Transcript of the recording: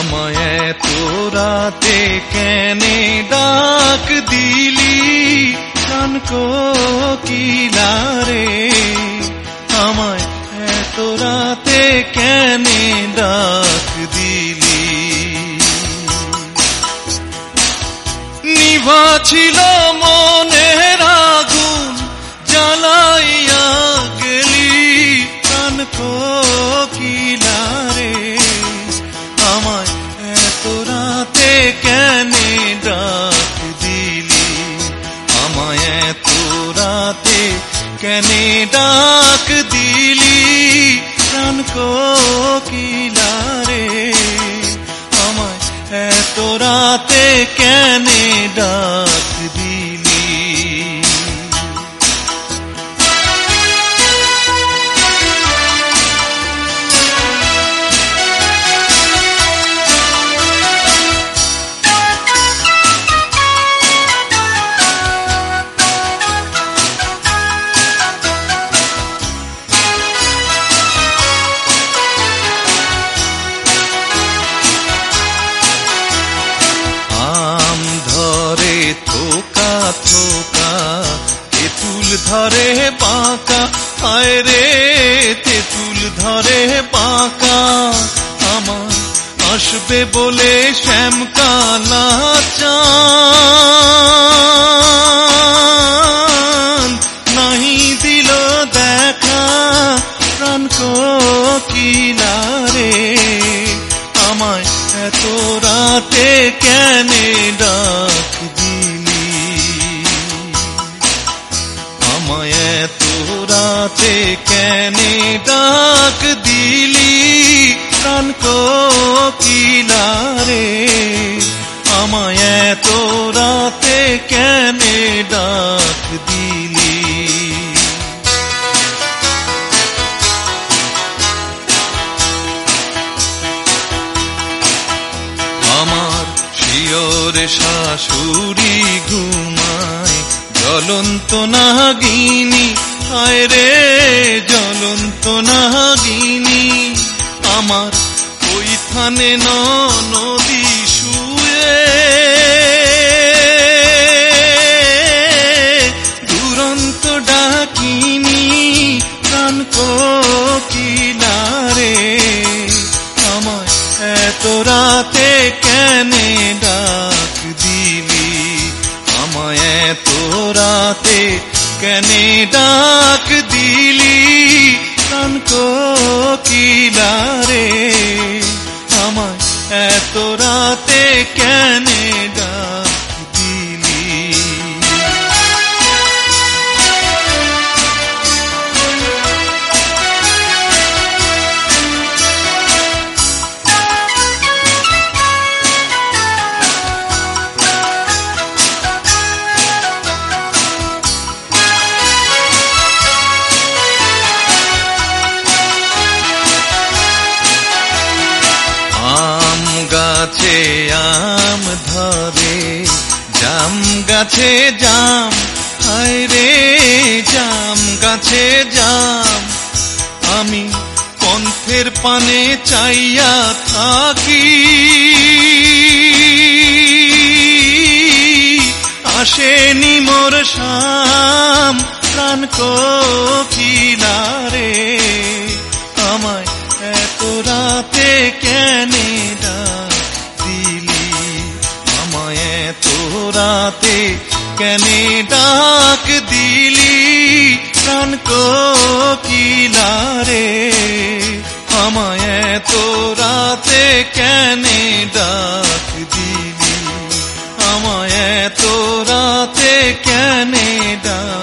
আমায় এত রাতে কেনে ডাক দিলি প্রাণ কোকিলা রে, আমায় এত রাতে কেনে ডাক দিলি। নিভা ছিল মনের আগুন জ্বালাইয়া গেলি প্রাণ কোকিলা রে, আমায় এত রাতে কেনে ডাক দিলি, আমায় এত রাতে কেনে ডাক দিলি প্রাণ কোকিলা রে, আমায় এত রাতে কেনে ডাক দিলি। থোকা থোকা তেঁতুল ধরে বাঁকা, হায় রে তেঁতুল ধরে বাঁকা, আমার আসবে বলে শ্যামকালা চাঁদ নাহি দিল দেখা প্রাণ কোকিলা রে, আমায় এত রাতে কেনে ডাক দিলি, আমায় এত রাতে কেনে ডাক দিলি প্রাণ কোকিলা রে, আমায় এত রাতে কেনে ডাক দিলি। আমার শিয়র শাশুড়ি ঘুমায় জ্বলন্ত নাগিনী, হায় রে জ্বলন্ত নাগিনী, আমার ওই থানে নদী শুয়ে দুরন্ত ডাকিনী প্রাণ কোকিলা রে, আমায় এত রাতে কেনে ডাক দিলি, আমায় এত রাতে কেনে ডাক দিলি প্রাণ কোকিলা রে, আমায় এত রাতে কেনে ডাক দিলি। গাছে আম ধরে জাম গাছে জাম, হায় রে জাম গাছে জাম, আমি পন্থের পানে চাইয়া থাকি, আসেনি মোর শাম প্রাণ কোকিলা রে, আমায় এত রাতে কেনে ডাক দিলি, আমায় এত রাতে কেনে ডাক দিলি প্রাণ কোকিলা রে, আমায় এত রাতে কেনে ডাক দিলি, আমায় এত রাতে কেনে ডাক